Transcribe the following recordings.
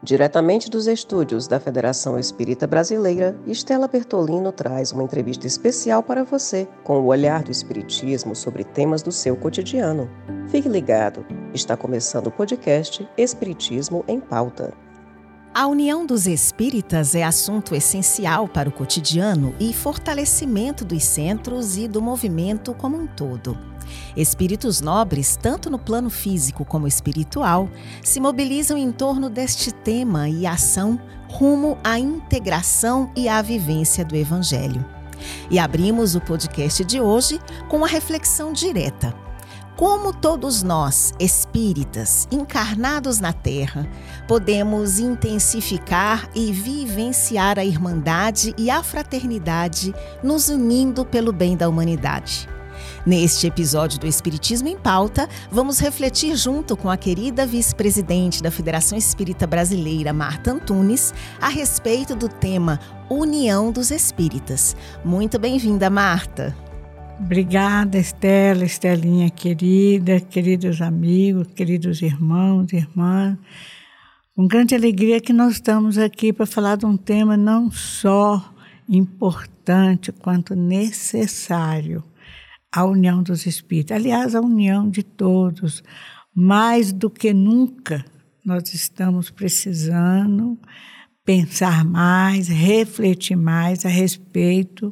Diretamente dos estúdios da Federação Espírita Brasileira, Estela Bertolino traz uma entrevista especial para você, com o olhar do Espiritismo sobre temas do seu cotidiano. Fique ligado, está começando o podcast Espiritismo em Pauta. A união dos espíritas é assunto essencial para o cotidiano e fortalecimento dos centros e do movimento como um todo. Espíritos nobres, tanto no plano físico como espiritual, se mobilizam em torno deste tema e ação rumo à integração e à vivência do Evangelho. E abrimos o podcast de hoje com uma reflexão direta. Como todos nós, espíritas, encarnados na Terra, podemos intensificar e vivenciar a irmandade e a fraternidade, nos unindo pelo bem da humanidade? Neste episódio do Espiritismo em Pauta, vamos refletir junto com a querida vice-presidente da Federação Espírita Brasileira, Marta Antunes, a respeito do tema União dos Espíritas. Muito bem-vinda, Marta. Obrigada, Estela, Estelinha querida, queridos amigos, queridos irmãos e irmãs. Com grande alegria que nós estamos aqui para falar de um tema não só importante quanto necessário, a união dos espíritos. Aliás, a união de todos. Mais do que nunca, nós estamos precisando pensar mais, refletir mais a respeito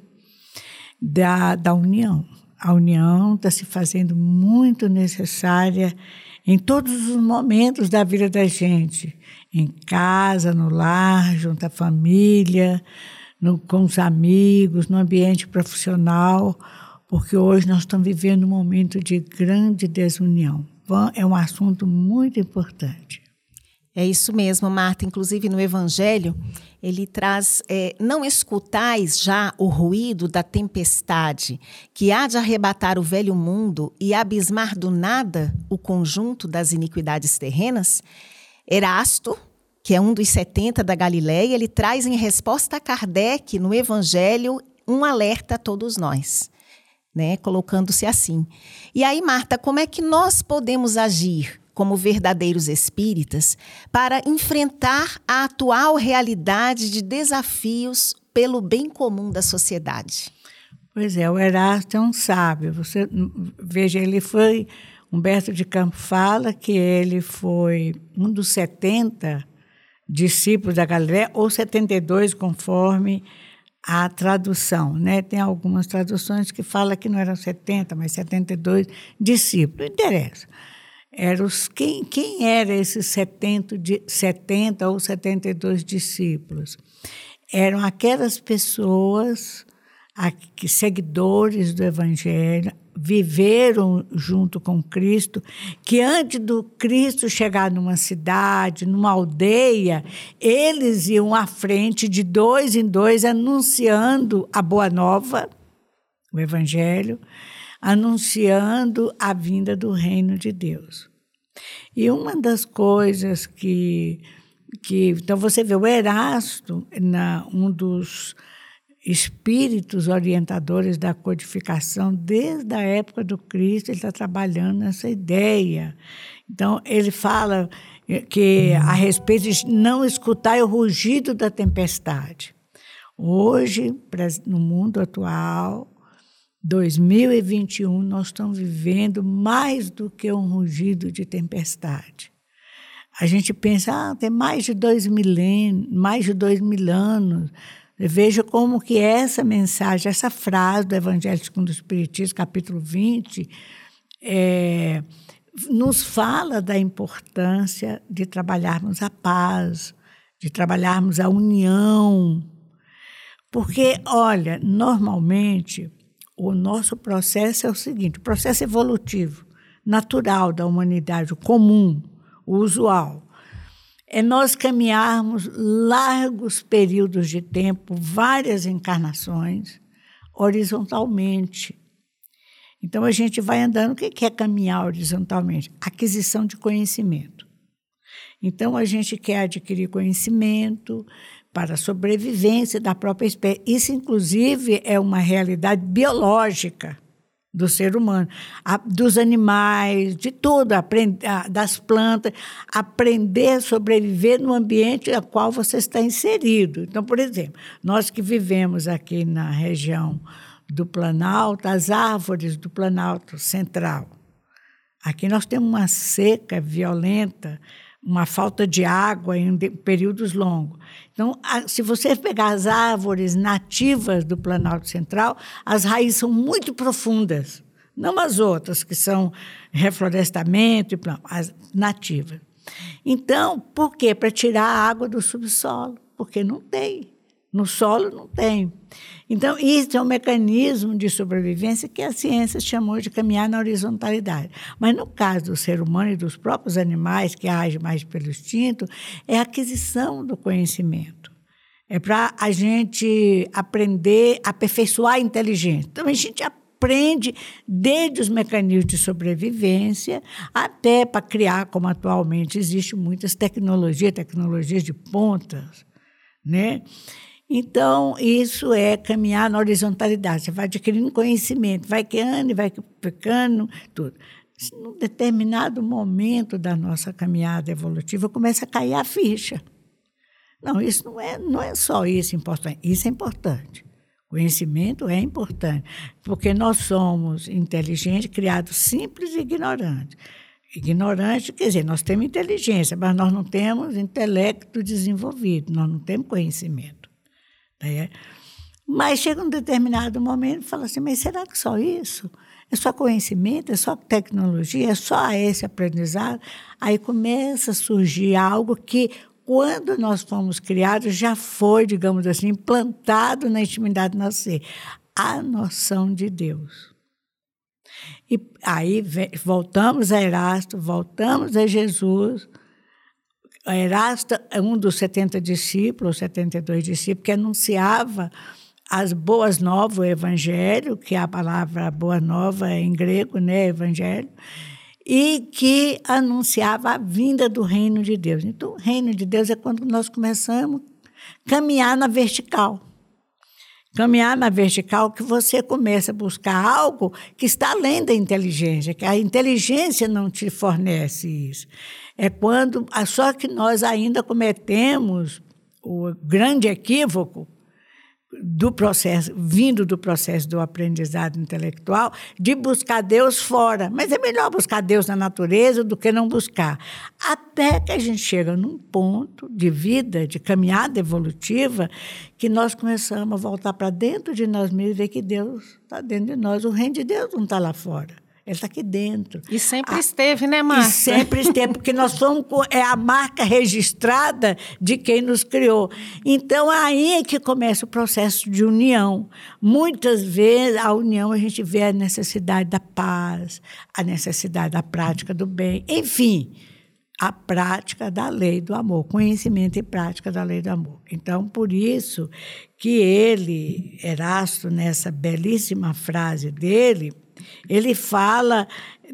da união. A união está se fazendo muito necessária em todos os momentos da vida da gente, em casa, no lar, junto à família, com os amigos, no ambiente profissional, porque hoje nós estamos vivendo um momento de grande desunião. É um assunto muito importante. É isso mesmo, Marta. Inclusive, no Evangelho, ele traz, não escutais já o ruído da tempestade, que há de arrebatar o velho mundo e abismar do nada o conjunto das iniquidades terrenas? Erasto, que é um dos 70 da Galileia, ele traz em resposta a Kardec, no Evangelho, um alerta a todos nós, né? Colocando-se assim. E aí, Marta, como é que nós podemos agir como verdadeiros espíritas, para enfrentar a atual realidade de desafios pelo bem comum da sociedade? Pois é, o Erasto é um sábio. Você veja, Humberto de Campos fala que ele foi um dos 70 discípulos da Galileia, ou 72, conforme a tradução, né? Tem algumas traduções que falam que não eram 70, mas 72 discípulos. Não interessa. Quem eram esses 70 ou 72 discípulos? Eram aquelas pessoas, seguidores do Evangelho, viveram junto com Cristo, que antes do Cristo chegar numa cidade, numa aldeia, eles iam à frente de dois em dois, anunciando a Boa Nova, o Evangelho, anunciando a vinda do reino de Deus. E uma das coisas que então você vê o Erasto, um dos espíritos orientadores da codificação, desde a época do Cristo, ele está trabalhando nessa ideia. Então, ele fala que a respeito de não escutar o rugido da tempestade. Hoje, no mundo atual, 2021, nós estamos vivendo mais do que um rugido de tempestade. A gente pensa, tem mais de 2.000 anos. Veja como que essa mensagem, essa frase do Evangelho segundo o Espiritismo, capítulo 20, nos fala da importância de trabalharmos a paz, de trabalharmos a união. Porque, olha, normalmente, o nosso processo é o seguinte, o processo evolutivo, natural da humanidade, o comum, o usual, é nós caminharmos largos períodos de tempo, várias encarnações, horizontalmente. Então, a gente vai andando. O que é caminhar horizontalmente? Aquisição de conhecimento. Então, a gente quer adquirir conhecimento para a sobrevivência da própria espécie. Isso, inclusive, é uma realidade biológica do ser humano, dos animais, de tudo, das plantas, aprender a sobreviver no ambiente ao qual você está inserido. Então, por exemplo, nós que vivemos aqui na região do Planalto, as árvores do Planalto Central, aqui nós temos uma seca violenta, uma falta de água em períodos longos. Então, se você pegar as árvores nativas do Planalto Central, as raízes são muito profundas, não as outras, que são reflorestamento, as nativas. Então, por quê? Para tirar a água do subsolo, porque não tem. No solo não tem. Então, isso é um mecanismo de sobrevivência que a ciência chamou de caminhar na horizontalidade. Mas, no caso do ser humano e dos próprios animais, que agem mais pelo instinto, é a aquisição do conhecimento. É para a gente aprender, aperfeiçoar a inteligência. Então, a gente aprende desde os mecanismos de sobrevivência até para criar, como atualmente existe, muitas tecnologias de pontas, né? Então, isso é caminhar na horizontalidade. Você vai adquirindo conhecimento, vai criando e vai ficando, tudo. Num determinado momento da nossa caminhada evolutiva, começa a cair a ficha. Não, isso não é só isso importante. Isso é importante. Conhecimento é importante, porque nós somos inteligentes, criados simples e ignorantes. Ignorante, quer dizer, nós temos inteligência, mas nós não temos intelecto desenvolvido, nós não temos conhecimento. Mas chega um determinado momento e fala assim, mas será que só isso? É só conhecimento? É só tecnologia? É só esse aprendizado? Aí começa a surgir algo que, quando nós fomos criados, já foi, digamos assim, implantado na intimidade do nosso ser. A noção de Deus. E aí voltamos a Erasto, voltamos a Jesus. Erasto é um dos 70 discípulos, 72 discípulos, que anunciava as boas novas, o evangelho, que é a palavra boa nova em grego, né, evangelho, e que anunciava a vinda do reino de Deus. Então, o reino de Deus é quando nós começamos a caminhar na vertical. Caminhar na vertical, que você começa a buscar algo que está além da inteligência, que a inteligência não te fornece isso. É quando, só que nós ainda cometemos o grande equívoco do processo, vindo do processo do aprendizado intelectual, de buscar Deus fora. Mas é melhor buscar Deus na natureza do que não buscar. Até que a gente chega num ponto de vida, de caminhada evolutiva, que nós começamos a voltar para dentro de nós mesmos e ver que Deus está dentro de nós. O reino de Deus não está lá fora. Ele está aqui dentro. E sempre esteve, né, Marta? E sempre esteve, porque nós somos a marca registrada de quem nos criou. Então, aí é que começa o processo de união. Muitas vezes, a união, a gente vê a necessidade da paz, a necessidade da prática do bem, enfim, a prática da lei do amor, conhecimento e prática da lei do amor. Então, por isso que ele, Erasto, nessa belíssima frase dele, ele fala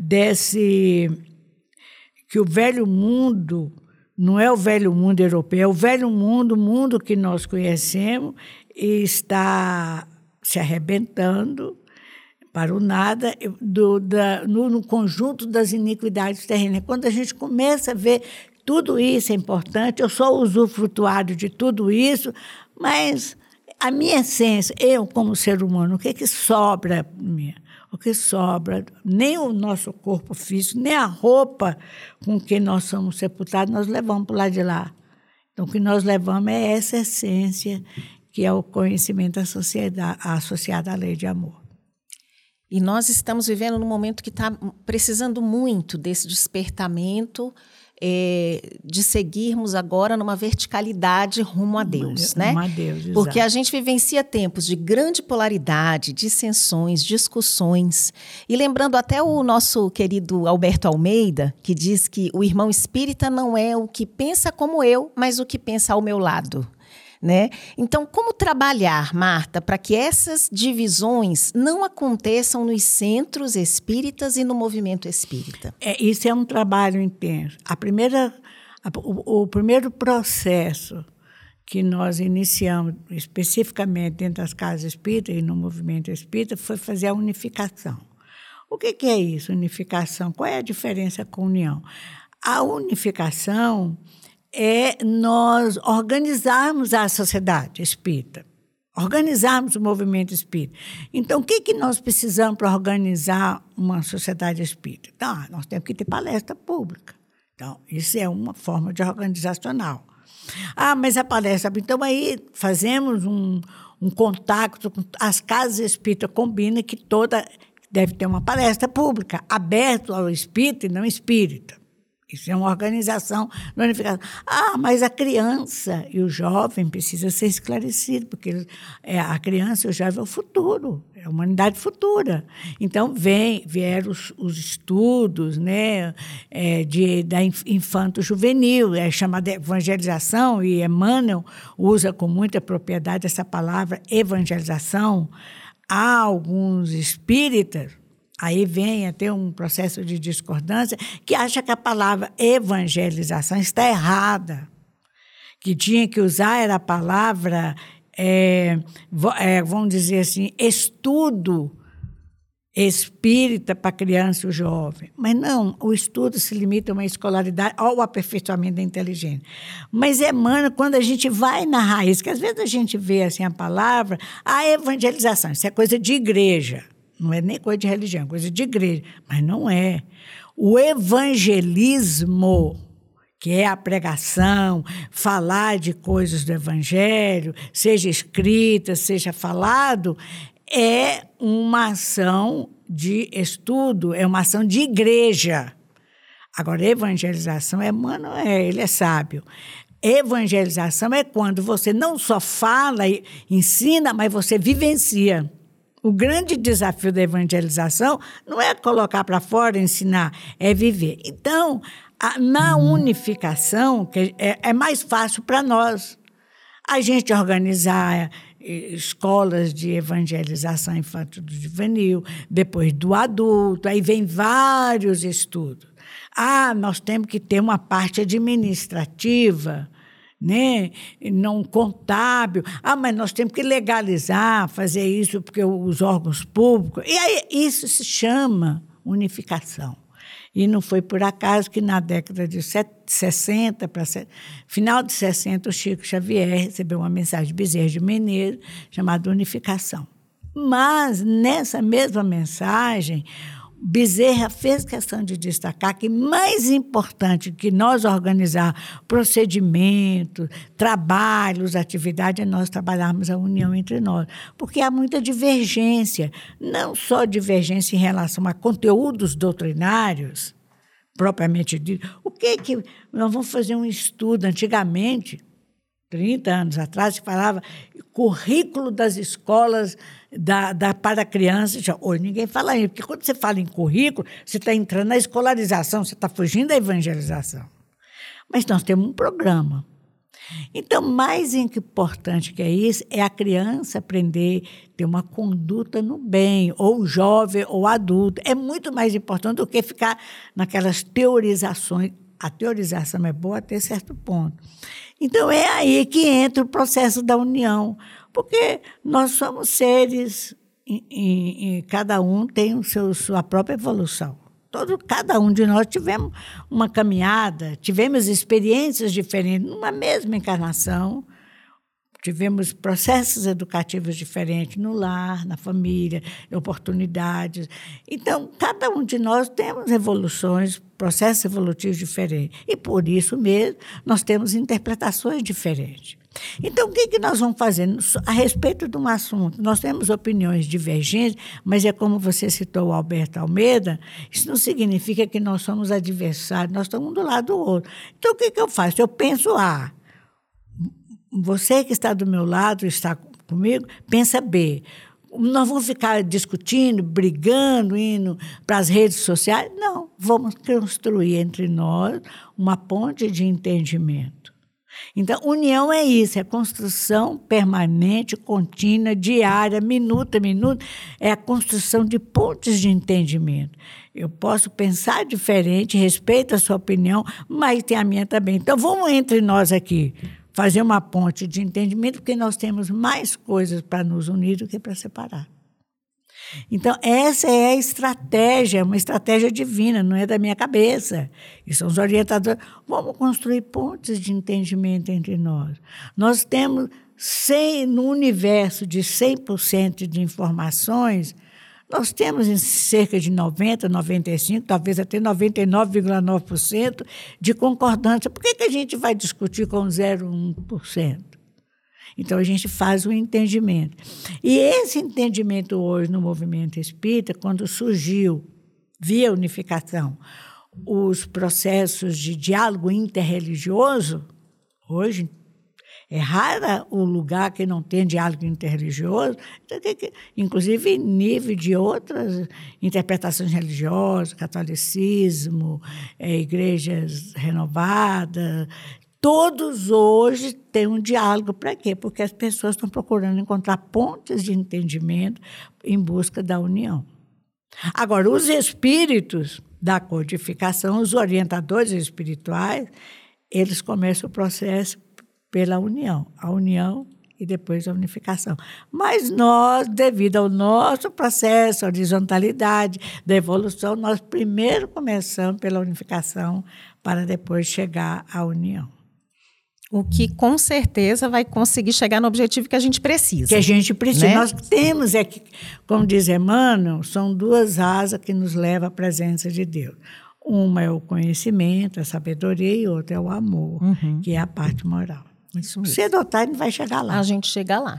que o velho mundo não é o velho mundo europeu, é o velho mundo, o mundo que nós conhecemos, e está se arrebentando para o nada no conjunto das iniquidades terrenas. Quando a gente começa a ver tudo isso é importante, eu sou usufrutuário de tudo isso, mas a minha essência, eu como ser humano, o que sobra para mim? O que sobra, nem o nosso corpo físico, nem a roupa com que nós somos sepultados, nós levamos para o lado de lá. Então, o que nós levamos é essa essência, que é o conhecimento associado à lei de amor. E nós estamos vivendo num momento que está precisando muito desse despertamento, de seguirmos agora numa verticalidade rumo a Deus, né? Rumo a Deus, exato. Porque a gente vivencia tempos de grande polaridade, dissensões, discussões. E lembrando até o nosso querido Alberto Almeida, que diz que o irmão espírita não é o que pensa como eu, mas o que pensa ao meu lado. Né? Então, como trabalhar, Marta, para que essas divisões não aconteçam nos centros espíritas e no movimento espírita? Isso é um trabalho intenso. O primeiro processo que nós iniciamos, especificamente dentro das casas espíritas e no movimento espírita, foi fazer a unificação. O que é isso, unificação? Qual é a diferença com união? A unificação é nós organizarmos a sociedade espírita, organizarmos o movimento espírita. Então, o que nós precisamos para organizar uma sociedade espírita? Então, nós temos que ter palestra pública. Então, isso é uma forma de organizacional. Mas a palestra... Então, aí fazemos um contato com as casas espíritas, combina que toda deve ter uma palestra pública, aberta ao espírita e não espírita. Isso é uma organização, uma unificação. Mas a criança e o jovem precisam ser esclarecidos, porque a criança e o jovem é o futuro, é a humanidade futura. Então, vieram os estudos, né, da infanto-juvenil, é chamada evangelização, e Emmanuel usa com muita propriedade essa palavra evangelização. Há alguns espíritas, aí vem até um processo de discordância, que acha que a palavra evangelização está errada, que tinha que usar era a palavra, vamos dizer assim, estudo espírita para criança e jovem. Mas não, o estudo se limita a uma escolaridade, ao aperfeiçoamento da inteligência. Mas Emmanuel, quando a gente vai na raiz, que às vezes a gente vê assim, a palavra, a evangelização, isso é coisa de igreja. Não é nem coisa de religião, é coisa de igreja. Mas não é. O evangelismo, que é a pregação, falar de coisas do evangelho, seja escrita, seja falado, é uma ação de estudo, é uma ação de igreja. Agora, evangelização, Emmanuel ele é sábio. Evangelização é quando você não só fala e ensina, mas você vivencia. O grande desafio da evangelização não é colocar para fora, ensinar, é viver. Então, na unificação, que é mais fácil para nós, a gente organizar escolas de evangelização infanto-juvenil, depois do adulto, aí vem vários estudos. Nós temos que ter uma parte administrativa, né? Não contábil. Mas nós temos que legalizar, fazer isso porque os órgãos públicos... E aí isso se chama unificação. E não foi por acaso que na década de 60, final de 60, o Chico Xavier recebeu uma mensagem de Bezerra de Menezes chamada unificação. Mas, nessa mesma mensagem, Bezerra fez questão de destacar que mais importante que nós organizar procedimentos, trabalhos, atividades, é nós trabalharmos a união entre nós. Porque há muita divergência, não só divergência em relação a conteúdos doutrinários, propriamente dito. O que nós vamos fazer um estudo? Antigamente, 30 anos atrás, se falava currículo das escolas para crianças. Hoje ninguém fala isso, porque quando você fala em currículo, você está entrando na escolarização, você está fugindo da evangelização. Mas nós temos um programa. Então, mais importante que é isso, é a criança aprender a ter uma conduta no bem, ou jovem, ou adulto. É muito mais importante do que ficar naquelas teorizações. A teorização é boa até certo ponto. Então, é aí que entra o processo da união, porque nós somos seres e cada um tem sua própria evolução. Cada um de nós tivemos uma caminhada, tivemos experiências diferentes numa mesma encarnação, tivemos processos educativos diferentes no lar, na família, oportunidades. Então, cada um de nós temos evoluções, processos evolutivos diferentes. E, por isso mesmo, nós temos interpretações diferentes. Então, o que nós vamos fazer? A respeito de um assunto, nós temos opiniões divergentes, mas é como você citou o Alberto Almeida, isso não significa que nós somos adversários, nós estamos um do lado do outro. Então, o que eu faço? Eu penso, você que está do meu lado, está comigo, pensa B. Nós vamos ficar discutindo, brigando, indo para as redes sociais? Não, vamos construir entre nós uma ponte de entendimento. Então, união é isso, é construção permanente, contínua, diária, minuto a minuto, é a construção de pontes de entendimento. Eu posso pensar diferente, respeito a sua opinião, mas tem a minha também. Então, vamos entre nós aqui fazer uma ponte de entendimento, porque nós temos mais coisas para nos unir do que para separar. Então, essa é a estratégia, uma estratégia divina, não é da minha cabeça. E são os orientadores. Vamos construir pontes de entendimento entre nós. Nós temos, no universo de 100% de informações, nós temos em cerca de 90%, 95%, talvez até 99,9% de concordância. Por que a gente vai discutir com 0,1%? Então, a gente faz o entendimento. E esse entendimento hoje no movimento espírita, quando surgiu, via unificação, os processos de diálogo interreligioso, hoje é raro o lugar que não tem diálogo interreligioso, inclusive em nível de outras interpretações religiosas, catolicismo, igrejas renovadas. Todos hoje têm um diálogo. Para quê? Porque as pessoas estão procurando encontrar pontes de entendimento em busca da união. Agora, os espíritos da codificação, os orientadores espirituais, eles começam o processo pela união. A união e depois a unificação. Mas nós, devido ao nosso processo, a horizontalidade da evolução, nós primeiro começamos pela unificação para depois chegar à união. O que, com certeza, vai conseguir chegar no objetivo que a gente precisa. Que a gente precisa. Né? Nós temos, como diz Emmanuel, são duas asas que nos levam à presença de Deus. Uma é o conhecimento, a sabedoria, e outra é o amor, que é a parte moral. Isso mesmo. Cedo ou tarde, vai chegar lá. A gente chega lá.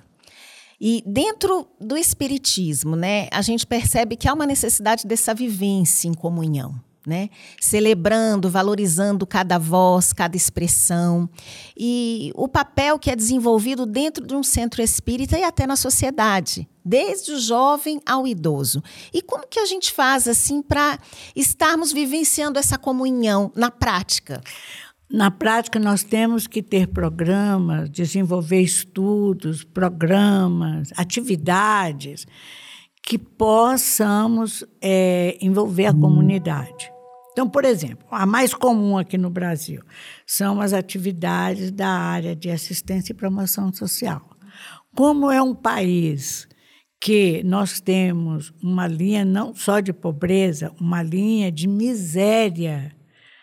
E dentro do espiritismo, né, a gente percebe que há uma necessidade dessa vivência em comunhão. Né? Celebrando, valorizando cada voz, cada expressão, e o papel que é desenvolvido dentro de um centro espírita e até na sociedade, desde o jovem ao idoso. E como que a gente faz assim para estarmos vivenciando essa comunhão na prática? Na prática, nós temos que ter programas, desenvolver estudos, programas, atividades que possamos envolver a comunidade. Então, por exemplo, a mais comum aqui no Brasil são as atividades da área de assistência e promoção social. Como é um país que nós temos uma linha não só de pobreza, uma linha de miséria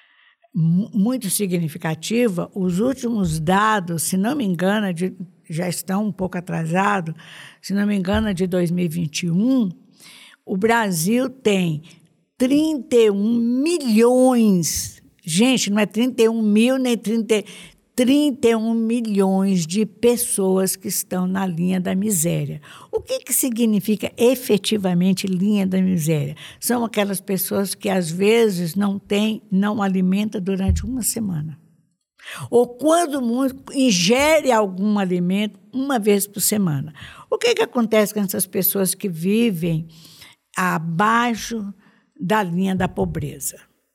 muito significativa, os últimos dados, se não me engano, já estão um pouco atrasados, se não me engano, de 2021, o Brasil tem 31 milhões, gente, não é 31 mil, nem 31 milhões de pessoas que estão na linha da miséria. O que significa efetivamente linha da miséria? São aquelas pessoas que, às vezes, não alimentam durante uma semana. Ou, quando muito, ingere algum alimento uma vez por semana. O que acontece com essas pessoas que vivem abaixo da linha da pobreza?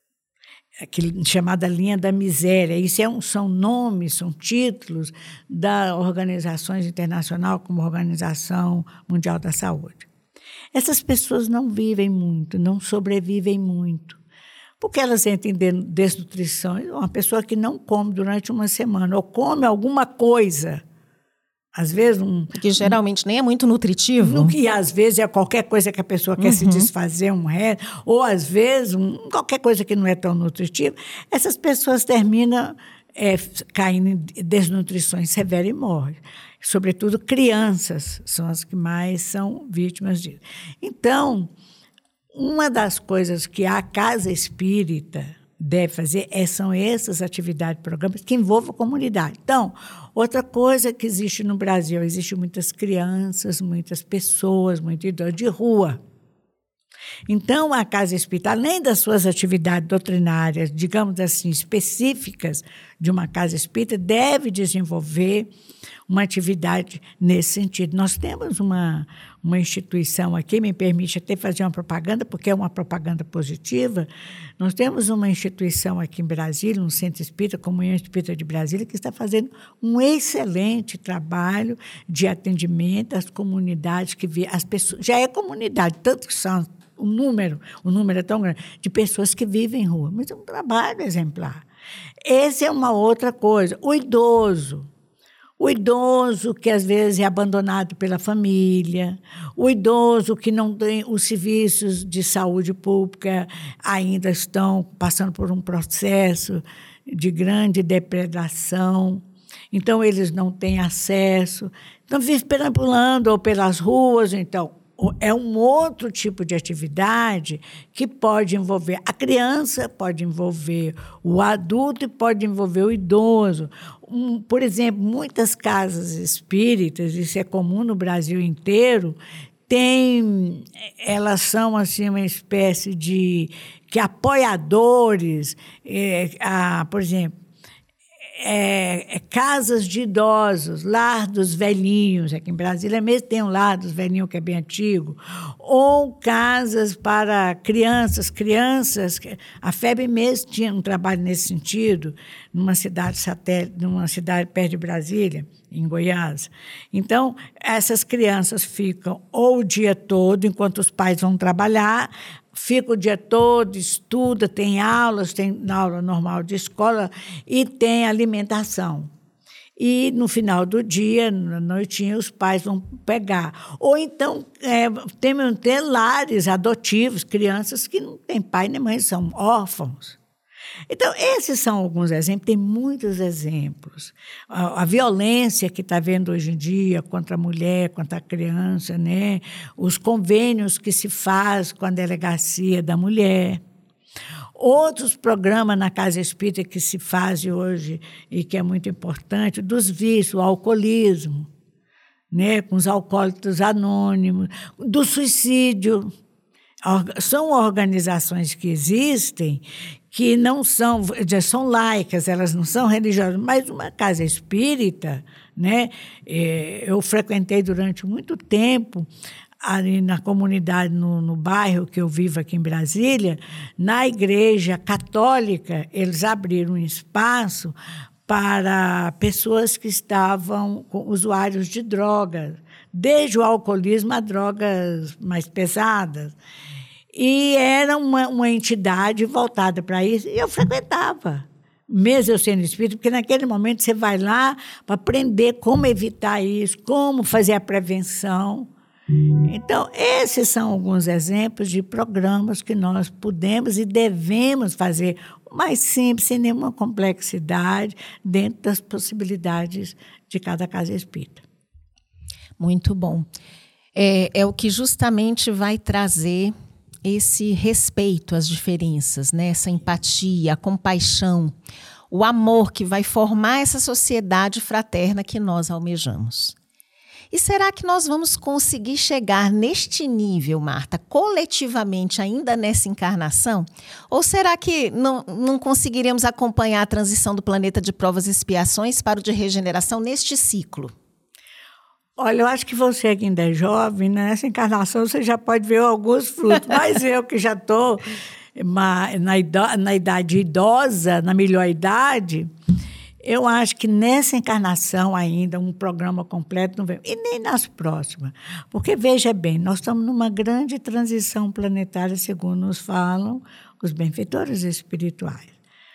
Chamada linha da miséria. Isso são nomes, são títulos da organizações internacionais, como a Organização Mundial da Saúde. Essas pessoas não vivem muito, não sobrevivem muito, porque elas entram em desnutrição. Uma pessoa que não come durante uma semana, ou come alguma coisa, às vezes que geralmente nem é muito nutritivo. E às vezes é qualquer coisa que a pessoa quer se desfazer, ou às vezes qualquer coisa que não é tão nutritiva. Essas pessoas terminam caindo em desnutrições severas e morrem. Sobretudo crianças são as que mais são vítimas disso. Então, uma das coisas que a Casa Espírita deve fazer são essas atividades, programas que envolvam a comunidade. Então, outra coisa que existe no Brasil, existem muitas crianças, muitas pessoas, muitos idosos de rua. Então, a Casa Espírita, além das suas atividades doutrinárias, digamos assim, específicas de uma Casa Espírita, deve desenvolver uma atividade nesse sentido. Nós temos uma instituição aqui, me permite até fazer uma propaganda, porque é uma propaganda positiva. Nós temos uma instituição aqui em Brasília, um Centro Espírita, Comunhão Espírita de Brasília, que está fazendo um excelente trabalho de atendimento às comunidades que as pessoas. Já é comunidade, tanto que são o número é tão grande de pessoas que vivem em rua, mas é um trabalho exemplar. Essa é uma outra coisa. O idoso. O idoso que às vezes é abandonado pela família, o idoso que não tem os serviços de saúde pública, ainda estão passando por um processo de grande depredação, então eles não têm acesso, então vivem perambulando ou pelas ruas, então é um outro tipo de atividade que pode envolver a criança, pode envolver o adulto e pode envolver o idoso. Por exemplo, muitas casas espíritas, isso é comum no Brasil inteiro, elas são assim, uma espécie de apoiadores, por exemplo, casas de idosos, lar dos velhinhos, aqui em Brasília mesmo tem um lar dos velhinhos que é bem antigo, ou casas para crianças, a FEB mesmo tinha um trabalho nesse sentido, numa cidade satélite, numa cidade perto de Brasília, em Goiás. Então, essas crianças ficam ou o dia todo, enquanto os pais vão trabalhar, fica o dia todo, estuda, tem aulas, tem aula normal de escola e tem alimentação. E, no final do dia, na noitinha, os pais vão pegar. Ou então, tem lares adotivos, crianças que não têm pai nem mãe, são órfãos. Então, esses são alguns exemplos, tem muitos exemplos. A violência que está havendo hoje em dia contra a mulher, contra a criança, né? Os convênios que se faz com a delegacia da mulher. Outros programas na Casa Espírita que se fazem hoje e que é muito importante, dos vícios, o alcoolismo, né? Com os alcoólicos anônimos, do suicídio. São organizações que existem que não são laicas, elas não são religiosas, mas uma casa espírita, né? Eu frequentei durante muito tempo, ali na comunidade, no bairro que eu vivo aqui em Brasília, na igreja católica, eles abriram um espaço para pessoas que estavam usuários de drogas, desde o alcoolismo a drogas mais pesadas. E era uma entidade voltada para isso, e eu frequentava, mesmo eu sendo espírita, porque naquele momento você vai lá para aprender como evitar isso, como fazer a prevenção. Então, esses são alguns exemplos de programas que nós podemos e devemos fazer o mais simples, sem nenhuma complexidade, dentro das possibilidades de cada casa espírita. Muito bom. É o que justamente vai trazer esse respeito às diferenças, né? Essa empatia, a compaixão, o amor que vai formar essa sociedade fraterna que nós almejamos. E será que nós vamos conseguir chegar neste nível, Marta, coletivamente ainda nessa encarnação? Ou será que não conseguiremos acompanhar a transição do planeta de provas e expiações para o de regeneração neste ciclo? Olha, eu acho que você que ainda é jovem, nessa encarnação você já pode ver alguns frutos, mas eu que já estou na idade idosa, na melhor idade, eu acho que nessa encarnação ainda um programa completo não vem, e nem nas próximas. Porque, veja bem, nós estamos numa grande transição planetária, segundo nos falam os benfeitores espirituais.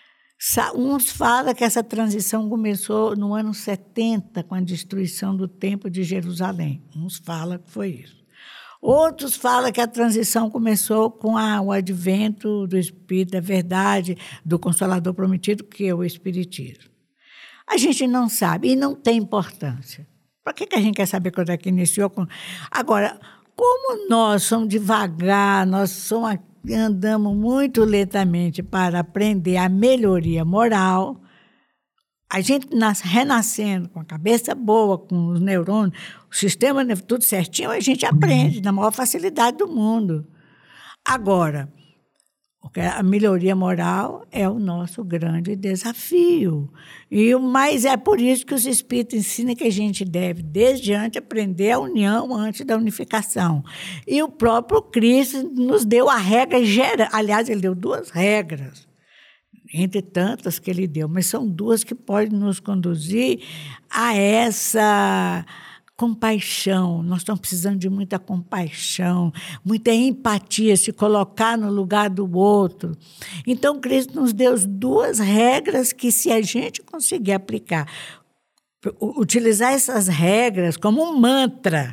Uns falam que essa transição começou no ano 70, com a destruição do Templo de Jerusalém. Uns falam que foi isso. Outros falam que a transição começou com o advento do Espírito da Verdade, do Consolador Prometido, que é o Espiritismo. A gente não sabe e não tem importância. Para que a gente quer saber quando é que iniciou? Agora, como nós somos devagar, andamos muito lentamente para aprender a melhoria moral, a gente renascendo com a cabeça boa, com os neurônios, o sistema tudo certinho, a gente aprende na maior facilidade do mundo. Agora, a melhoria moral é o nosso grande desafio. Mas é por isso que os espíritos ensinam que a gente deve, desde antes, aprender a união antes da unificação. E o próprio Cristo nos deu a regra geral. Aliás, ele deu 2 regras, entre tantas que ele deu, mas são 2 que podem nos conduzir a essa compaixão. Nós estamos precisando de muita compaixão, muita empatia, se colocar no lugar do outro. Então, Cristo nos deu 2 regras que, se a gente conseguir aplicar utilizar essas regras como um mantra.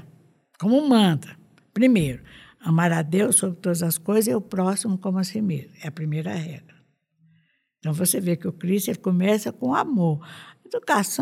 Primeiro, amar a Deus sobre todas as coisas e o próximo como a si mesmo. É a primeira regra. Então, você vê que o Cristo ele começa com amor. Educação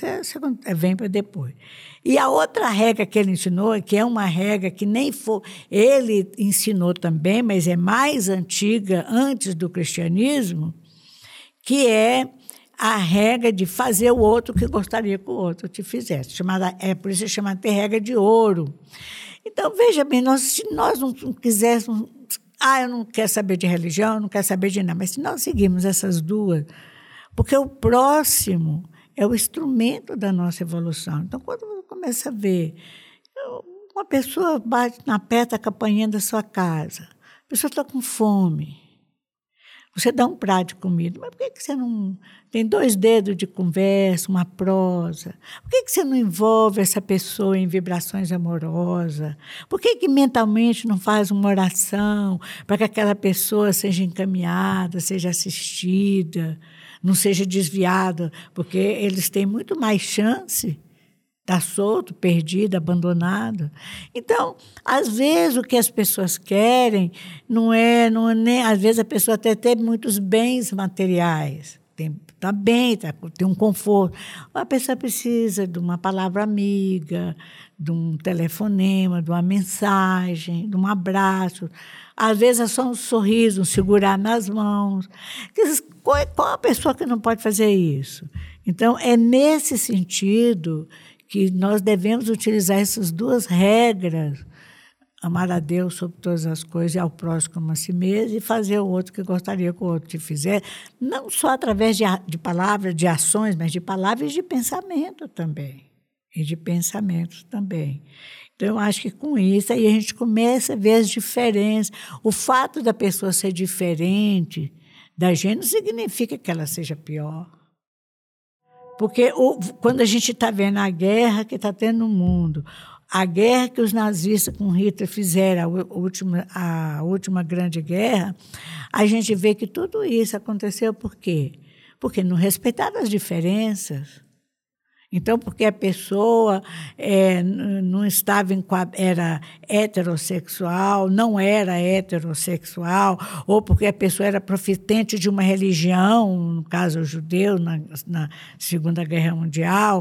vem para depois. E a outra regra que ele ensinou, que é uma regra que nem foi... Ele ensinou também, mas é mais antiga, antes do cristianismo, que é a regra de fazer o outro que gostaria que o outro te fizesse. Por isso é chamada de regra de ouro. Então, veja bem, se nós não quiséssemos... eu não quero saber de religião, não quero saber de nada. Mas se nós seguirmos essas duas... Porque o próximo é o instrumento da nossa evolução. Então, quando você começa a ver... Uma pessoa bate na porta da campainha da sua casa. A pessoa está com fome. Você dá um prato de comida, mas por que você não... Tem 2 dedos de conversa, uma prosa. Por que você não envolve essa pessoa em vibrações amorosas? Por que mentalmente não faz uma oração para que aquela pessoa seja encaminhada, seja assistida, não seja desviada? Porque eles têm muito mais chance de estar solto, perdido, abandonado. Então, às vezes, o que as pessoas querem não é nem... Às vezes, a pessoa até tem muitos bens materiais, está bem, tem um conforto. A pessoa precisa de uma palavra amiga, de um telefonema, de uma mensagem, de um abraço. Às vezes, é só um sorriso, um segurar nas mãos. Qual a pessoa que não pode fazer isso? Então, é nesse sentido que nós devemos utilizar essas 2 regras, amar a Deus sobre todas as coisas e ao próximo como a si mesmo, e fazer o outro que gostaria que o outro te fizesse, não só através de palavras, de ações, mas de palavras e de pensamento também. E de pensamentos também. Então, eu acho que com isso aí a gente começa a ver as diferenças. O fato da pessoa ser diferente da gente não significa que ela seja pior. Porque quando a gente está vendo a guerra que está tendo no mundo, a guerra que os nazistas com Hitler fizeram, a última grande guerra, a gente vê que tudo isso aconteceu por quê? Porque não respeitaram as diferenças. Então, porque a pessoa não estava era heterossexual, não era heterossexual, ou porque a pessoa era profitente de uma religião, no caso os judeus, na Segunda Guerra Mundial,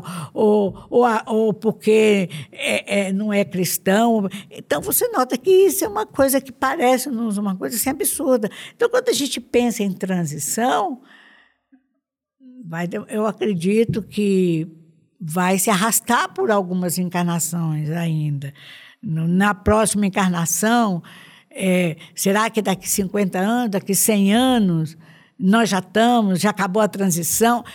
ou porque não é cristão. Então, você nota que isso é uma coisa que parece-nos uma coisa assim, absurda. Então, quando a gente pensa em transição, eu acredito que vai se arrastar por algumas encarnações ainda. Na próxima encarnação, será que daqui 50 anos, daqui 100 anos, nós já acabou a transição?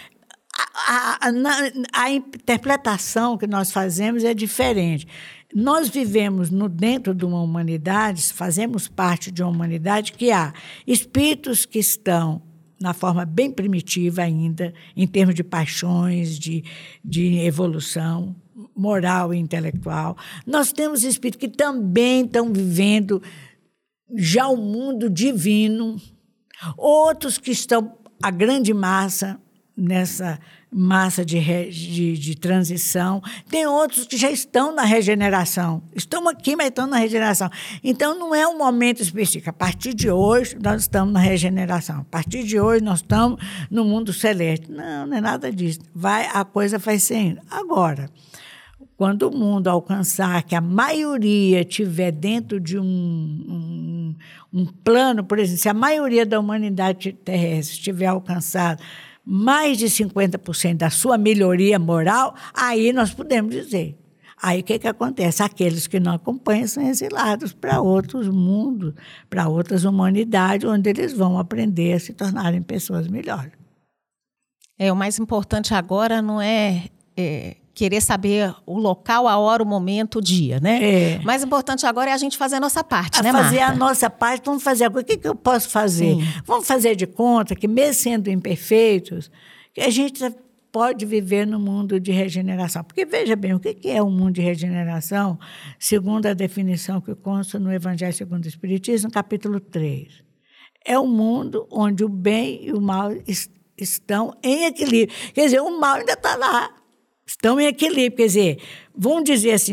A interpretação que nós fazemos é diferente. Nós vivemos dentro de uma humanidade, fazemos parte de uma humanidade que há espíritos que estão na forma bem primitiva ainda, em termos de paixões, de evolução moral e intelectual. Nós temos espíritos que também estão vivendo já o mundo divino, outros que estão, a grande massa, nessa massa de transição. Tem outros que já estão na regeneração. Estão aqui, mas estão na regeneração. Então, não é um momento específico. A partir de hoje, nós estamos na regeneração. A partir de hoje, nós estamos no mundo celeste. Não é nada disso. A coisa vai sendo. Agora, quando o mundo alcançar que a maioria estiver dentro de um plano, por exemplo, se a maioria da humanidade terrestre estiver alcançada mais de 50% da sua melhoria moral, aí nós podemos dizer. Aí o que acontece? Aqueles que não acompanham são exilados para outros mundos, para outras humanidades, onde eles vão aprender a se tornarem pessoas melhores. O mais importante agora não é querer saber o local, a hora, o momento, o dia, né? O mais importante agora é a gente fazer a nossa parte, né, Marta? Fazer a nossa parte, vamos fazer agora. O que eu posso fazer? Sim. Vamos fazer de conta que, mesmo sendo imperfeitos, que a gente pode viver no mundo de regeneração. Porque, veja bem, o que é um mundo de regeneração, segundo a definição que consta no Evangelho segundo o Espiritismo, capítulo 3. É um mundo onde o bem e o mal estão em equilíbrio. Quer dizer, o mal ainda está lá. estão em equilíbrio. Quer dizer, vamos dizer assim,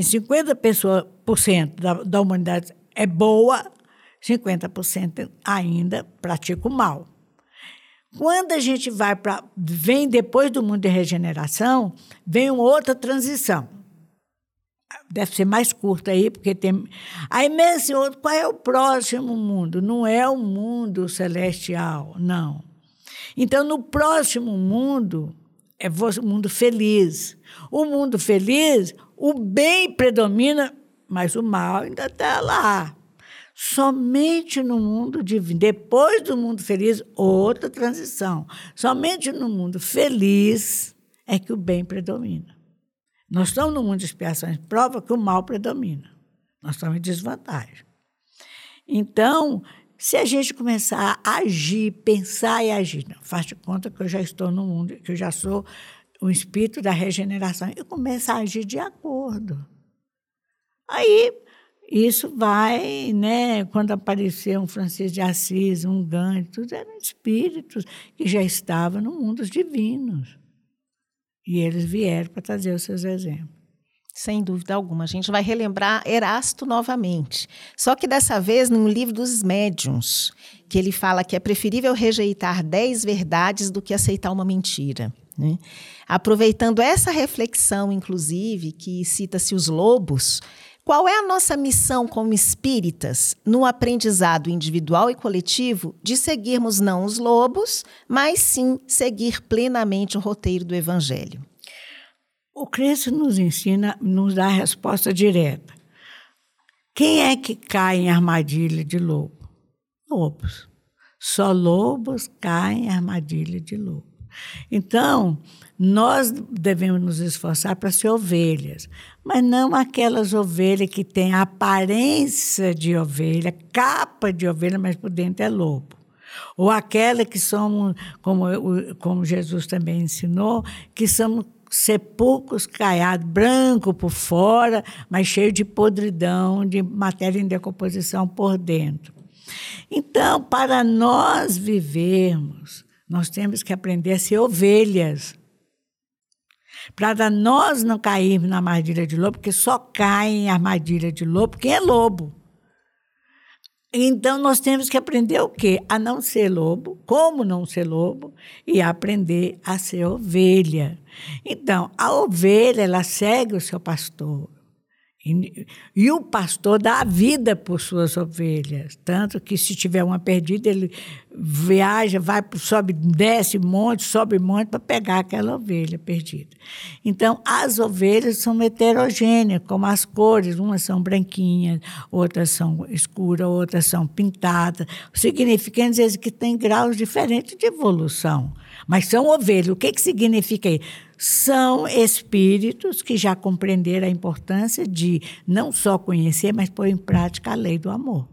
50% da humanidade é boa, 50% ainda pratica o mal. Quando a gente vem depois do mundo de regeneração, vem uma outra transição. Deve ser mais curta aí, porque tem... Aí mesmo, qual é o próximo mundo? Não é o mundo celestial, não. Então, no próximo mundo, é o mundo feliz. O mundo feliz, o bem predomina, mas o mal ainda está lá. Somente no mundo divino, depois do mundo feliz, outra transição. Somente no mundo feliz é que o bem predomina. Nós estamos no mundo de expiações, prova que o mal predomina. Nós estamos em desvantagem. Então, se a gente começar a agir, pensar e agir, não, faz de conta que eu já estou no mundo, que eu já sou o espírito da regeneração, eu começo a agir de acordo. Aí, isso vai, né, quando apareceu um Francisco de Assis, um Gandhi, tudo eram espíritos que já estavam no mundo dos divinos. E eles vieram para trazer os seus exemplos. Sem dúvida alguma. A gente vai relembrar Erasto novamente. Só que dessa vez no livro dos médiuns, que ele fala que é preferível rejeitar 10 verdades do que aceitar uma mentira, né? Aproveitando essa reflexão, inclusive, que cita-se os lobos, qual é a nossa missão como espíritas no aprendizado individual e coletivo de seguirmos não os lobos, mas sim seguir plenamente o roteiro do Evangelho? O Cristo nos ensina, nos dá a resposta direta. Quem é que cai em armadilha de lobo? Lobos. Só lobos caem em armadilha de lobo. Então, nós devemos nos esforçar para ser ovelhas, mas não aquelas ovelhas que têm aparência de ovelha, capa de ovelha, mas por dentro é lobo. Ou aquela que somos, como Jesus também ensinou, que somos sepulcros caiados, branco por fora, mas cheio de podridão, de matéria em decomposição por dentro. Então, para nós vivermos, nós temos que aprender a ser ovelhas. Para nós não cairmos na armadilha de lobo, porque só cai em armadilha de lobo quem é lobo. Então, nós temos que aprender o quê? A não ser lobo, como não ser lobo, e aprender a ser ovelha. Então, a ovelha, ela segue o seu pastor. E o pastor dá a vida por suas ovelhas. Tanto que, se tiver uma perdida, ele viaja, sobe, desce monte, sobe monte para pegar aquela ovelha perdida. Então, as ovelhas são heterogêneas, como as cores. Umas são branquinhas, outras são escuras, outras são pintadas. Significando dizer que tem graus diferentes de evolução. Mas são ovelhas. O que significa isso? São espíritos que já compreenderam a importância de não só conhecer, mas pôr em prática a lei do amor.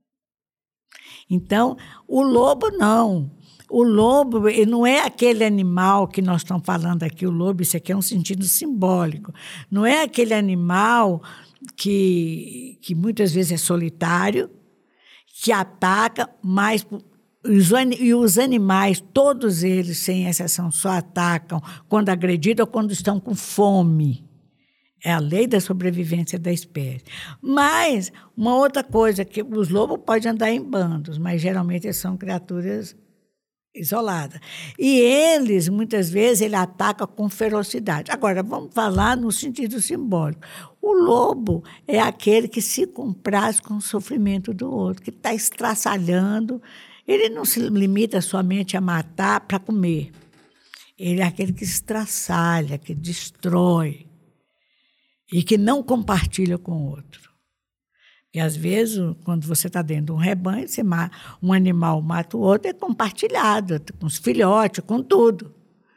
Então, o lobo não. O lobo não é aquele animal que nós estamos falando aqui, o lobo, isso aqui é um sentido simbólico. Não é aquele animal que muitas vezes é solitário, que ataca, mas... E os animais, todos eles, sem exceção, só atacam quando agredidos ou quando estão com fome. É a lei da sobrevivência da espécie. Mas, uma outra coisa, que os lobos podem andar em bandos, mas geralmente eles são criaturas isoladas. E eles, muitas vezes, ele ataca com ferocidade. Agora, vamos falar no sentido simbólico. O lobo é aquele que se compraz com o sofrimento do outro, que está estraçalhando. Ele não se limita somente a matar para comer. Ele é aquele que estraçalha, que destrói e que não compartilha com o outro. E, às vezes, quando você está dentro de um rebanho, um animal mata o outro, é compartilhado, com os filhotes, com tudo.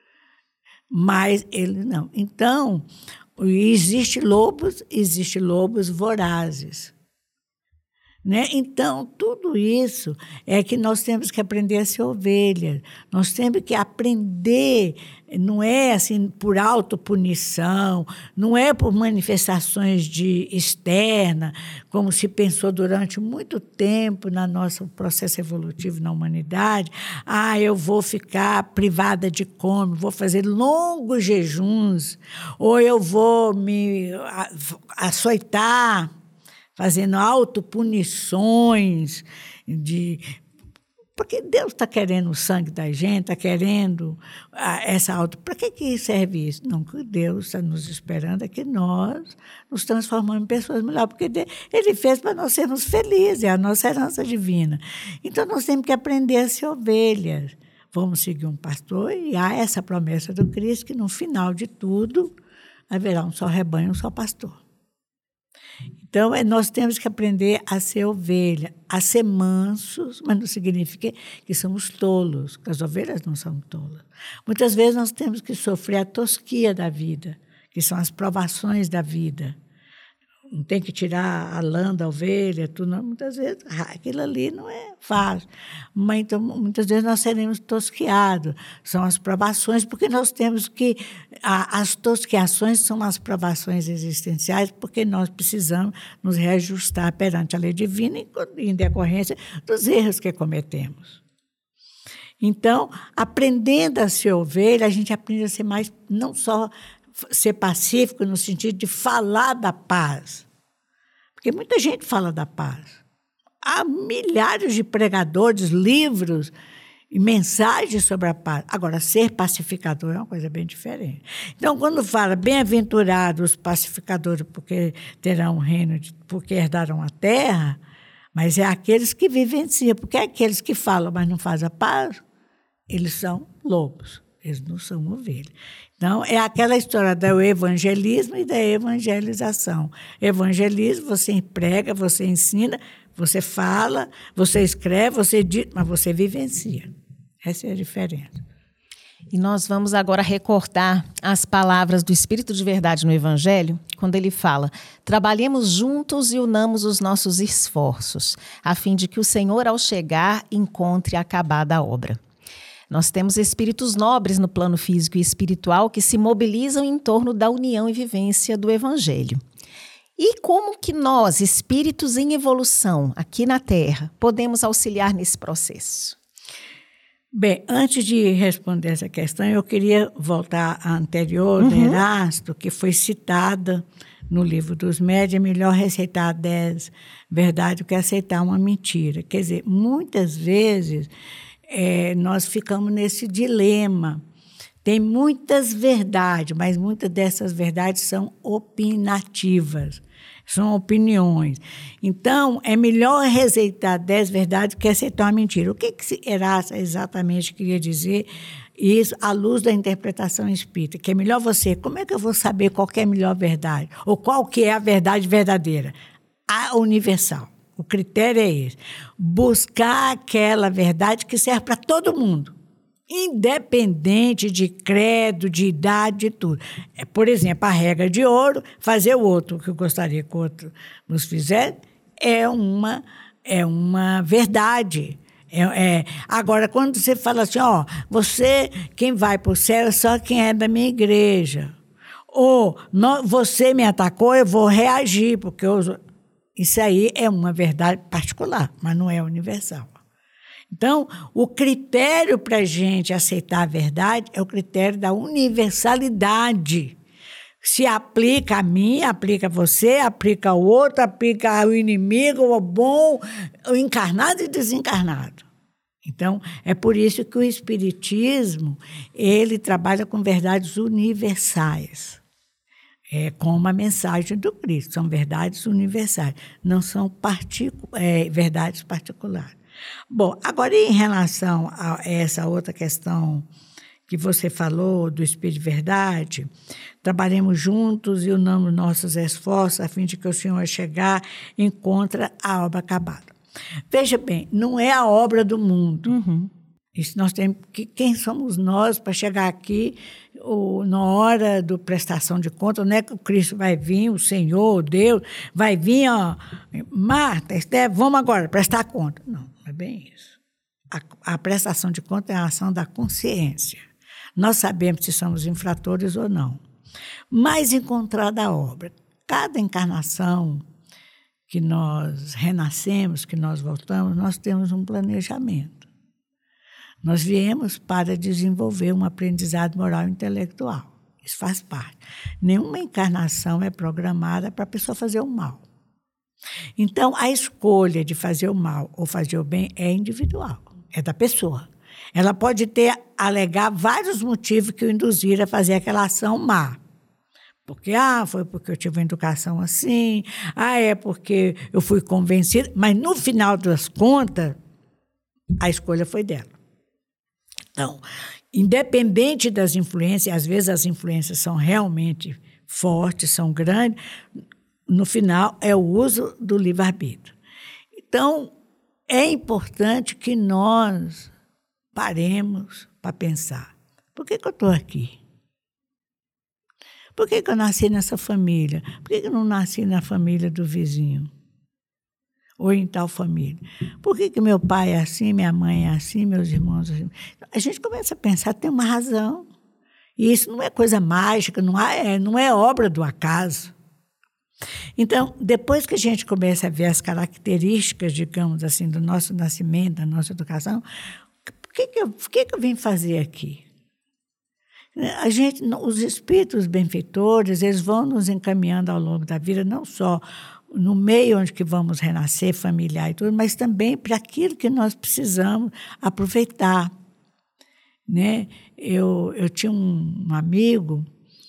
Mas ele não. Então, existem lobos vorazes. Né? Então, tudo isso é que nós temos que aprender a ser ovelha. Nós temos que aprender, não é assim por autopunição, não é por manifestações externas, como se pensou durante muito tempo no nosso processo evolutivo na humanidade. Eu vou ficar privada de come, vou fazer longos jejuns, ou eu vou me açoitar, fazendo autopunições, porque Deus está querendo o sangue da gente, está querendo essa auto. Para que serve isso? Não, que Deus está nos esperando é que nós nos transformamos em pessoas melhores, porque Ele fez para nós sermos felizes, é a nossa herança divina. Então, nós temos que aprender a ser ovelhas. Vamos seguir um pastor e há essa promessa do Cristo que, no final de tudo, haverá um só rebanho, um só pastor. Então, nós temos que aprender a ser ovelha, a ser mansos, mas não significa que somos tolos, porque as ovelhas não são tolas. Muitas vezes nós temos que sofrer a tosquia da vida, que são as provações da vida. Não tem que tirar a lã da ovelha, tudo, não. Muitas vezes aquilo ali não é fácil. Mas, então, muitas vezes nós seremos tosqueados. São as provações, porque nós temos que... As tosqueações são as provações existenciais, porque nós precisamos nos reajustar perante a lei divina em decorrência dos erros que cometemos. Então, aprendendo a ser ovelha, a gente aprende a ser mais... Não só ser pacífico no sentido de falar da paz. Porque muita gente fala da paz. Há milhares de pregadores, livros e mensagens sobre a paz. Agora, ser pacificador é uma coisa bem diferente. Então, quando fala bem-aventurados os pacificadores porque terão o reino, porque herdarão a terra, mas é aqueles que vivenciam, porque aqueles que falam, mas não fazem a paz, eles são lobos, eles não são ovelhas. Então, é aquela história do evangelismo e da evangelização. Evangelismo, você prega, você ensina, você fala, você escreve, você diz, mas você vivencia. Essa é a diferença. E nós vamos agora recordar as palavras do Espírito de Verdade no Evangelho, quando ele fala: trabalhemos juntos e unamos os nossos esforços, a fim de que o Senhor, ao chegar, encontre acabada a obra. Nós temos espíritos nobres no plano físico e espiritual que se mobilizam em torno da união e vivência do Evangelho. E como que nós, espíritos em evolução aqui na Terra, podemos auxiliar nesse processo? Bem, antes de responder essa questão, eu queria voltar à anterior, de Erasto, que foi citada no livro dos médiuns: é melhor receitar 10 verdades do que aceitar uma mentira. Quer dizer, muitas vezes... nós ficamos nesse dilema. Tem muitas verdades, mas muitas dessas verdades são opinativas, são opiniões. Então, é melhor receitar 10 verdades do que aceitar uma mentira. O que Erasto exatamente queria dizer? Isso à luz da interpretação espírita, que é melhor você... Como é que eu vou saber qual que é a melhor verdade? Ou qual que é a verdade verdadeira? A universal. O critério é esse: buscar aquela verdade que serve para todo mundo, independente de credo, de idade, de tudo. Por exemplo, a regra de ouro, fazer o outro que eu gostaria que o outro nos fizesse, é uma verdade. Agora, quando você fala assim, você, quem vai para o céu é só quem é da minha igreja. Ou, você me atacou, eu vou reagir, porque isso aí é uma verdade particular, mas não é universal. Então, o critério para a gente aceitar a verdade é o critério da universalidade. Se aplica a mim, aplica a você, aplica ao outro, aplica ao inimigo, ao bom, ao encarnado e desencarnado. Então, é por isso que o Espiritismo, ele trabalha com verdades universais. Como a mensagem do Cristo. São verdades universais, não são verdades particulares. Bom, agora em relação a essa outra questão que você falou do Espírito de Verdade, trabalhemos juntos e unamos nossos esforços a fim de que o Senhor, ao chegar, encontre a obra acabada. Veja bem, não é a obra do mundo. Isso nós temos que... Quem somos nós para chegar aqui na hora da prestação de contas, não é que o Cristo vai vir, o Senhor, Deus, vai vir, ó, Marta, Esther, vamos agora prestar conta. Não é bem isso. A prestação de conta é a ação da consciência. Nós sabemos se somos infratores ou não. Mas encontrada a obra, cada encarnação que nós renascemos, que nós voltamos, nós temos um planejamento. Nós viemos para desenvolver um aprendizado moral e intelectual. Isso faz parte. Nenhuma encarnação é programada para a pessoa fazer o mal. Então, a escolha de fazer o mal ou fazer o bem é individual, é da pessoa. Ela pode alegar vários motivos que o induziram a fazer aquela ação má. Porque, foi porque eu tive uma educação assim, é porque eu fui convencida, mas no final das contas, a escolha foi dela. Então, independente das influências, às vezes as influências são realmente fortes, são grandes, no final é o uso do livre-arbítrio. Então, é importante que nós paremos para pensar. Por que eu estou aqui? Por que eu nasci nessa família? Por que eu não nasci na família do vizinho? Ou em tal família? Por que meu pai é assim, minha mãe é assim, meus irmãos assim? A gente começa a pensar, tem uma razão. E isso não é coisa mágica, não é obra do acaso. Então, depois que a gente começa a ver as características, digamos assim, do nosso nascimento, da nossa educação, o que eu vim fazer aqui? Os espíritos benfeitores, eles vão nos encaminhando ao longo da vida, não só no meio onde que vamos renascer, familiar e tudo, mas também para aquilo que nós precisamos aproveitar. Né? Eu tinha um amigo,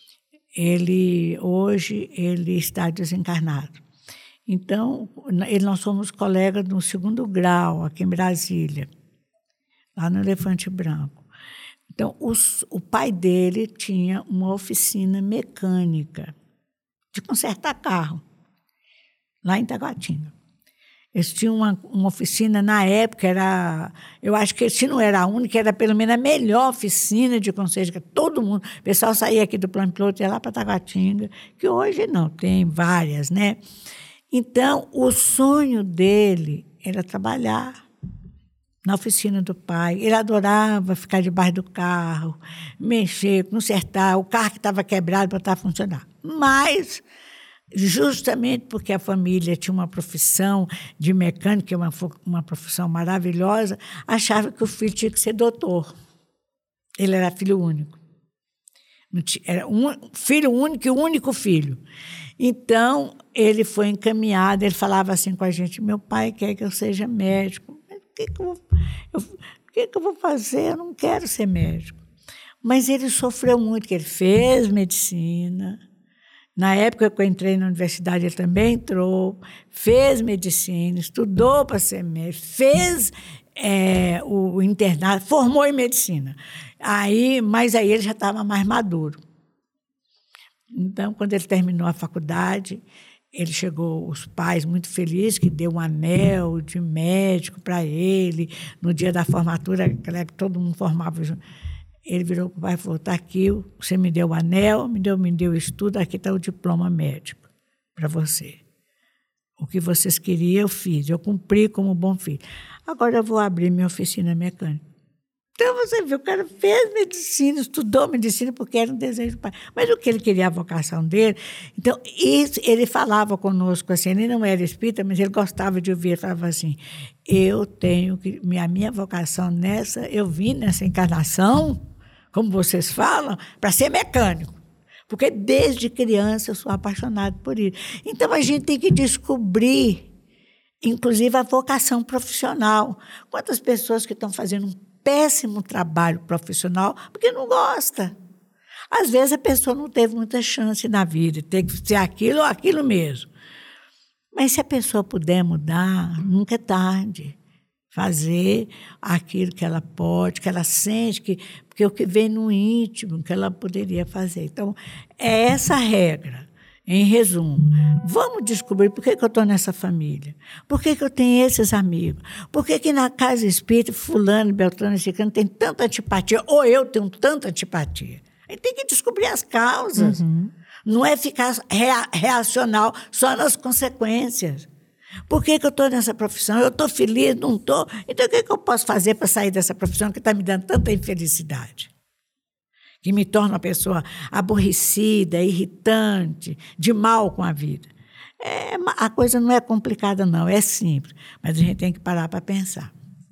hoje ele está desencarnado. Então, nós somos colegas no 2º grau, aqui em Brasília, lá no Elefante Branco. Então, o pai dele tinha uma oficina mecânica de consertar carro, lá em Taguatinga. Eles tinham uma oficina, na época, eu acho que se não era a única, era pelo menos a melhor oficina de conserto. Todo mundo, o pessoal saía aqui do plano piloto e ia lá para Taguatinga, que hoje não, tem várias, né? Então, o sonho dele era trabalhar na oficina do pai. Ele adorava ficar debaixo do carro, mexer, consertar o carro que estava quebrado para estar a funcionar. Mas, justamente porque a família tinha uma profissão de mecânico, que é uma profissão maravilhosa, achava que o filho tinha que ser doutor. Ele era filho único. Era filho único e o único filho. Então, ele foi encaminhado, ele falava assim com a gente, meu pai quer que eu seja médico. O que eu vou fazer? Eu não quero ser médico. Mas ele sofreu muito, porque ele fez medicina. Na época que eu entrei na universidade, ele também entrou, fez medicina, estudou para ser médico, fez o internato, formou em medicina. Mas aí ele já estava mais maduro. Então, quando ele terminou a faculdade, ele chegou, os pais muito felizes, que deu um anel de médico para ele. No dia da formatura, todo mundo formava junto. Ele virou para o pai e falou, está aqui, você me deu o anel, me deu o estudo, aqui está o diploma médico para você. O que vocês queriam, eu fiz, eu cumpri como bom filho. Agora eu vou abrir minha oficina mecânica. Então, você viu, o cara fez medicina, estudou medicina porque era um desejo do pai. Mas o que ele queria, a vocação dele... Então, isso, ele falava conosco assim, ele não era espírita, mas ele gostava de ouvir, ele falava assim, eu tenho que... A minha vocação eu vim nessa encarnação, como vocês falam, para ser mecânico. Porque desde criança eu sou apaixonado por isso. Então, a gente tem que descobrir, inclusive, a vocação profissional. Quantas pessoas que estão fazendo um péssimo trabalho profissional porque não gosta. Às vezes a pessoa não teve muita chance na vida, tem que ser aquilo ou aquilo mesmo. Mas se a pessoa puder mudar, nunca é tarde. Fazer aquilo que ela pode, que ela sente, porque o que vem no íntimo, que ela poderia fazer. Então, é essa a regra. Em resumo, vamos descobrir por que eu estou nessa família, por que eu tenho esses amigos, por que na casa espírita fulano, beltrano e ciclano tem tanta antipatia, ou eu tenho tanta antipatia. A gente tem que descobrir as causas. Não é ficar reacional só nas consequências. Por que eu estou nessa profissão? Eu estou feliz, não estou. Então, o que eu posso fazer para sair dessa profissão que está me dando tanta infelicidade? Que me torna uma pessoa aborrecida, irritante, de mal com a vida. A coisa não é complicada, não, é simples. Mas a gente tem que parar para pensar.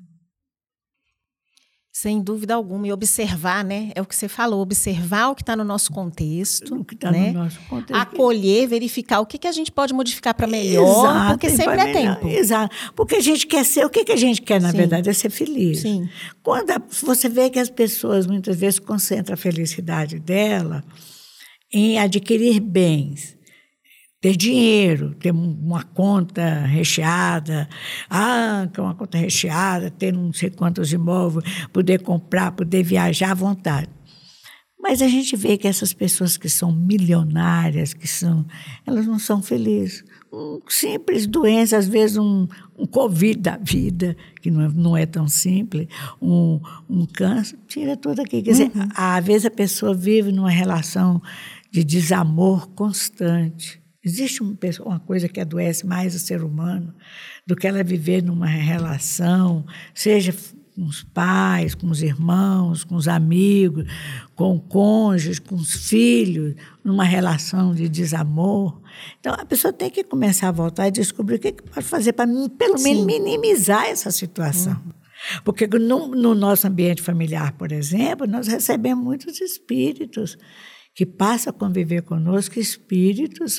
Sem dúvida alguma, e observar, né? É o que você falou, observar o que está no nosso contexto. O que está né? no nosso contexto. Acolher, verificar o que a gente pode modificar para melhor, exato, porque sempre é tempo. Exato, porque a gente quer ser, o que a gente quer, na verdade, é ser feliz. Sim. Quando você vê que as pessoas, muitas vezes, concentram a felicidade dela em adquirir bens, ter dinheiro, ter uma conta recheada, uma conta recheada, ter não sei quantos imóveis, poder comprar, poder viajar à vontade. Mas a gente vê que essas pessoas que são milionárias, elas não são felizes. Simples doença, às vezes um Covid da vida, que não é tão simples, um câncer, tira tudo aqui. Quer dizer, às vezes a pessoa vive numa relação de desamor constante. Existe uma coisa que adoece mais o ser humano do que ela viver numa relação, seja com os pais, com os irmãos, com os amigos, com o cônjuge, com os filhos, numa relação de desamor. Então, a pessoa tem que começar a voltar e descobrir o que pode fazer para, pelo menos, minimizar essa situação. Porque no nosso ambiente familiar, por exemplo, nós recebemos muitos espíritos que passam a conviver conosco, espíritos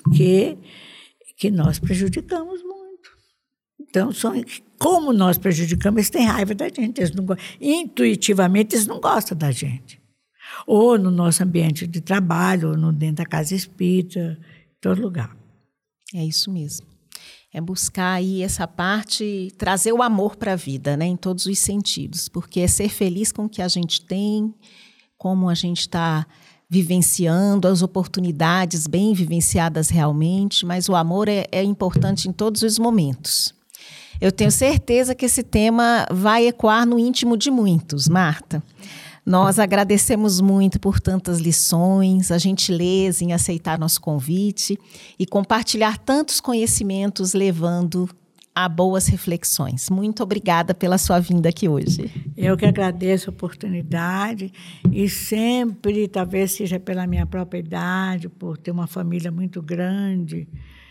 que nós prejudicamos muito. Então, como nós prejudicamos, eles têm raiva da gente. Intuitivamente, eles não gostam da gente. Ou no nosso ambiente de trabalho, ou dentro da casa espírita, em todo lugar. É isso mesmo. É buscar aí essa parte, trazer o amor para a vida, né, em todos os sentidos. Porque é ser feliz com o que a gente tem, como a gente está vivenciando, as oportunidades bem vivenciadas realmente, mas o amor é importante em todos os momentos. Eu tenho certeza que esse tema vai ecoar no íntimo de muitos, Marta. Nós agradecemos muito por tantas lições, a gentileza em aceitar nosso convite e compartilhar tantos conhecimentos, levando a boas reflexões. Muito obrigada pela sua vinda aqui hoje. Eu que agradeço a oportunidade e sempre, talvez seja pela minha própria idade, por ter uma família muito grande,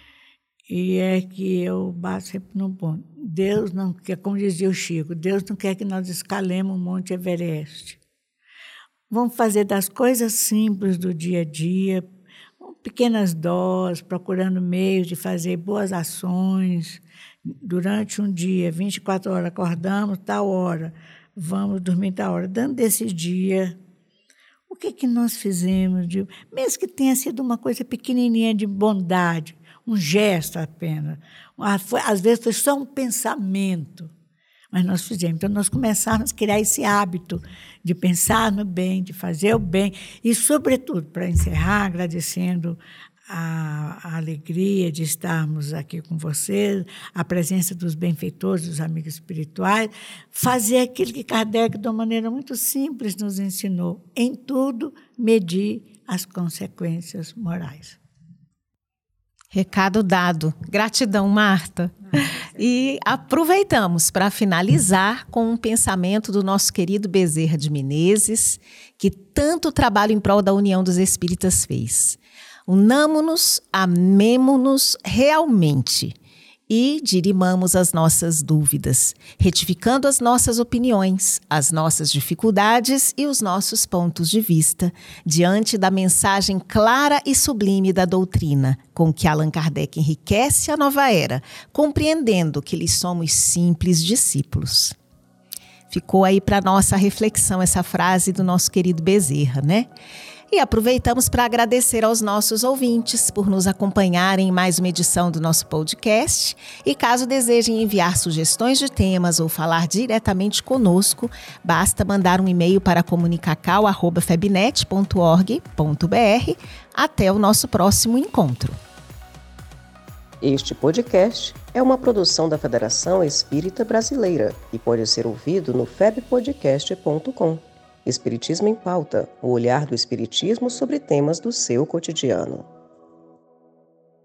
e é que eu bato sempre no ponto. Deus não quer, como dizia o Chico, Deus não quer que nós escalemos o Monte Everest. Vamos fazer das coisas simples do dia a dia, pequenas doses, procurando meios de fazer boas ações. Durante um dia, 24 horas, acordamos tal hora, vamos dormir tal hora. Dentro desse dia, o que nós fizemos? Mesmo que tenha sido uma coisa pequenininha de bondade, um gesto apenas. Às vezes foi só um pensamento, mas nós fizemos. Então, nós começamos a criar esse hábito de pensar no bem, de fazer o bem. E, sobretudo, para encerrar, agradecendo a alegria de estarmos aqui com vocês, a presença dos benfeitores, dos amigos espirituais, fazer aquilo que Kardec, de uma maneira muito simples, nos ensinou. Em tudo, medir as consequências morais. Recado dado. Gratidão, Marta. E aproveitamos para finalizar com um pensamento do nosso querido Bezerra de Menezes, que tanto trabalho em prol da união dos espíritas fez. Unamo-nos, amemo-nos realmente e dirimamos as nossas dúvidas, retificando as nossas opiniões, as nossas dificuldades e os nossos pontos de vista, diante da mensagem clara e sublime da doutrina, com que Allan Kardec enriquece a nova era, compreendendo que lhes somos simples discípulos. Ficou aí para nossa reflexão essa frase do nosso querido Bezerra, né? E aproveitamos para agradecer aos nossos ouvintes por nos acompanharem em mais uma edição do nosso podcast. E caso desejem enviar sugestões de temas ou falar diretamente conosco, basta mandar um e-mail para comunicacau@febnet.org.br. Até o nosso próximo encontro. Este podcast é uma produção da Federação Espírita Brasileira e pode ser ouvido no febpodcast.com. Espiritismo em Pauta, o olhar do Espiritismo sobre temas do seu cotidiano.